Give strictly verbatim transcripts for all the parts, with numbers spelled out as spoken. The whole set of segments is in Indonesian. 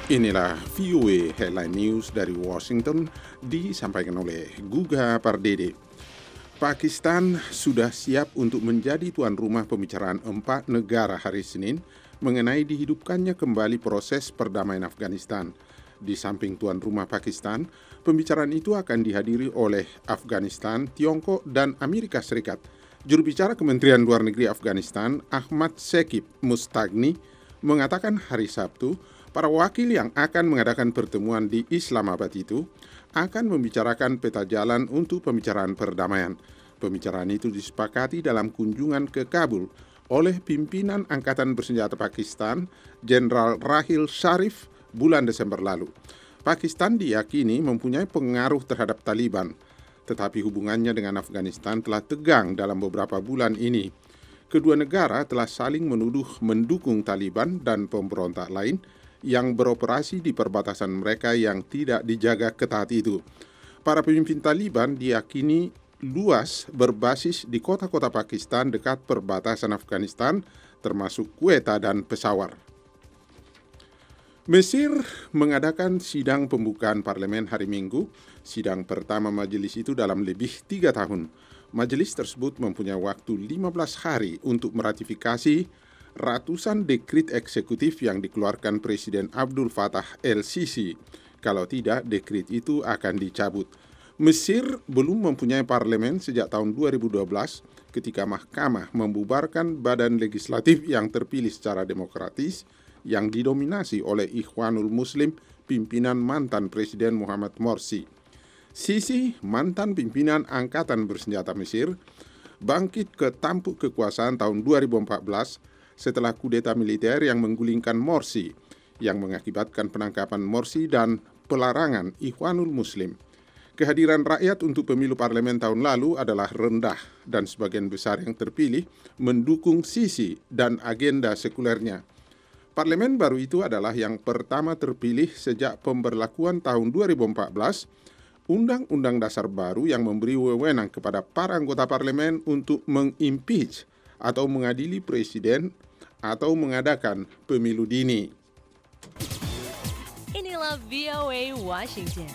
Inilah V O A Headline News dari Washington, disampaikan oleh Guga Pardede. Pakistan sudah siap untuk menjadi tuan rumah pembicaraan empat negara hari Senin mengenai dihidupkannya kembali proses perdamaian Afghanistan. Di samping tuan rumah Pakistan, pembicaraan itu akan dihadiri oleh Afghanistan, Tiongkok, dan Amerika Serikat. Juru bicara Kementerian Luar Negeri Afghanistan, Ahmad Sekib Mustagni, mengatakan hari Sabtu, para wakil yang akan mengadakan pertemuan di Islamabad itu akan membicarakan peta jalan untuk pembicaraan perdamaian. Pembicaraan itu disepakati dalam kunjungan ke Kabul oleh pimpinan Angkatan Bersenjata Pakistan, Jenderal Rahil Sharif, bulan Desember lalu. Pakistan diyakini mempunyai pengaruh terhadap Taliban, tetapi hubungannya dengan Afghanistan telah tegang dalam beberapa bulan ini. Kedua negara telah saling menuduh mendukung Taliban dan pemberontak lain yang beroperasi di perbatasan mereka yang tidak dijaga ketat itu. Para pemimpin Taliban diyakini luas berbasis di kota-kota Pakistan dekat perbatasan Afghanistan, termasuk Quetta dan Peshawar. Mesir mengadakan sidang pembukaan parlemen hari Minggu, sidang pertama majelis itu dalam lebih tiga tahun. Majelis tersebut mempunyai waktu lima belas hari untuk meratifikasi ratusan dekrit eksekutif yang dikeluarkan Presiden Abdul Fattah el-Sisi. Kalau tidak, dekrit itu akan dicabut. Mesir belum mempunyai parlemen sejak tahun dua ribu dua belas ketika mahkamah membubarkan badan legislatif yang terpilih secara demokratis yang didominasi oleh Ikhwanul Muslim, pimpinan mantan Presiden Muhammad Morsi. Sisi, mantan pimpinan Angkatan Bersenjata Mesir, bangkit ke tampuk kekuasaan tahun dua ribu empat belas setelah kudeta militer yang menggulingkan Morsi, yang mengakibatkan penangkapan Morsi dan pelarangan Ikhwanul Muslim. Kehadiran rakyat untuk pemilu parlemen tahun lalu adalah rendah dan sebagian besar yang terpilih mendukung Sisi dan agenda sekulernya. Parlemen baru itu adalah yang pertama terpilih sejak pemberlakuan tahun dua ribu empat belas Undang-Undang Dasar baru yang memberi wewenang kepada para anggota parlemen untuk mengimpeach atau mengadili presiden atau mengadakan pemilu dini. Inilah V O A Washington.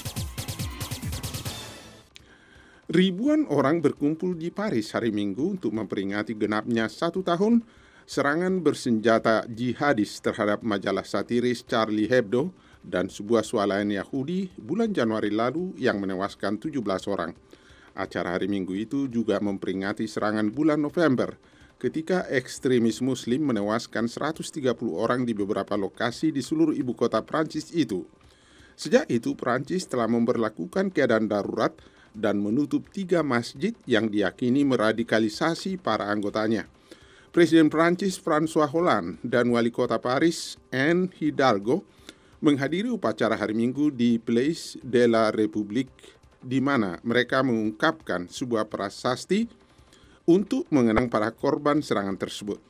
Ribuan orang berkumpul di Paris hari Minggu untuk memperingati genapnya satu tahun serangan bersenjata jihadis terhadap majalah satiris Charlie Hebdo dan sebuah swalayan Yahudi bulan Januari lalu yang menewaskan tujuh belas orang. Acara hari Minggu itu juga memperingati serangan bulan November ketika ekstremis Muslim menewaskan seratus tiga puluh orang di beberapa lokasi di seluruh ibu kota Prancis itu. Sejak itu, Prancis telah memberlakukan keadaan darurat dan menutup tiga masjid yang diyakini meradikalisasi para anggotanya. Presiden Prancis François Hollande dan Wali Kota Paris Anne Hidalgo menghadiri upacara hari Minggu di Place de la République, di mana mereka mengungkapkan sebuah prasasti untuk mengenang para korban serangan tersebut.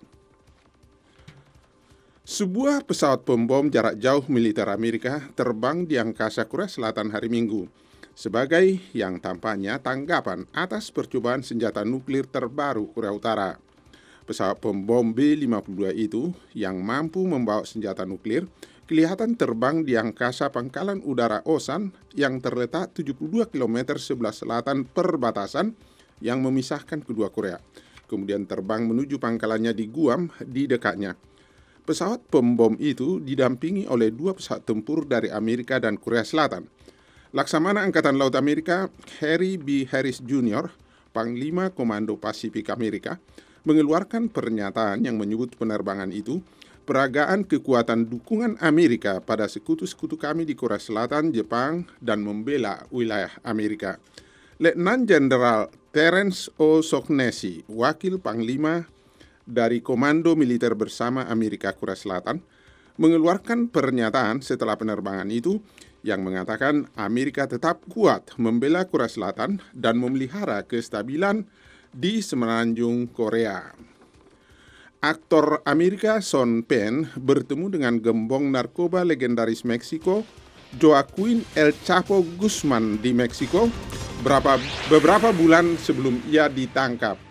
Sebuah pesawat pembom jarak jauh militer Amerika terbang di angkasa Korea Selatan hari Minggu sebagai yang tampaknya tanggapan atas percobaan senjata nuklir terbaru Korea Utara. Pesawat pembom B lima puluh dua itu yang mampu membawa senjata nuklir kelihatan terbang di angkasa pangkalan udara Osan yang terletak tujuh puluh dua kilometer sebelah selatan perbatasan yang memisahkan kedua Korea. Kemudian terbang menuju pangkalannya di Guam di dekatnya. Pesawat pembom itu didampingi oleh dua pesawat tempur dari Amerika dan Korea Selatan. Laksamana Angkatan Laut Amerika Harry B. Harris Junior, Panglima Komando Pasifik Amerika, mengeluarkan pernyataan yang menyebut penerbangan itu peragaan kekuatan dukungan Amerika pada sekutu-sekutu kami di Korea Selatan, Jepang, dan membela wilayah Amerika. Letnan Jenderal Terence O'Shaughnessy, wakil panglima dari Komando Militer Bersama Amerika Korea Selatan, mengeluarkan pernyataan setelah penerbangan itu yang mengatakan Amerika tetap kuat membela Korea Selatan dan memelihara kestabilan di semenanjung Korea. Aktor Amerika Sean Penn bertemu dengan gembong narkoba legendaris Meksiko Joaquin El Chapo Guzman di Meksiko beberapa, beberapa bulan sebelum ia ditangkap.